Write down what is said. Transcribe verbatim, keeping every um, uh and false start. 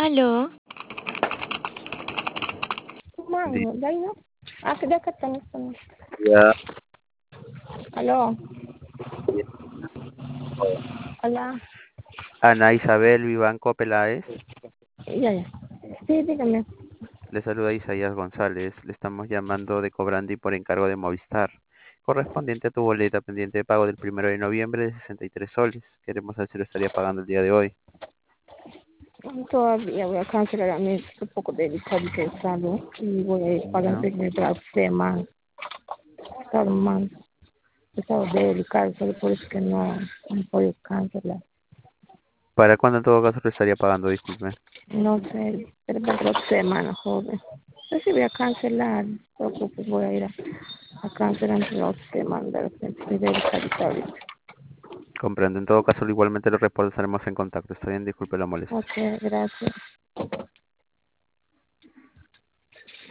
Aló, Mano, de ahí no. Ah, que de acá están, están. Ya, Aló, hola. Ana Isabel Vivanco Peláez, Ya, ya. Sí, dígame. le saluda Isaías González. Le estamos llamando de Cobrandi por encargo de Movistar, correspondiente a tu boleta pendiente de pago del primero de noviembre de sesenta y tres soles. Queremos saber si lo estaría pagando el día de hoy. Todavía voy a cancelar a mí. Es un poco delicado que he estado y voy a ir pagando Ya. el la semana. He estado mal. He estado delicado, solo por eso que no, no puedo cancelar. ¿Para cuándo en todo caso lo estaría pagando? Disculpe. No sé, pero para la otra semana, joven. Yo sí voy a cancelar. No te preocupes, voy a ir a, a cancelar entre la otra semana. De repente estoy delicadita ahorita. Comprendo. En todo caso, igualmente los reportes estaremos en contacto. Está bien, disculpe la molestia. Ok, gracias.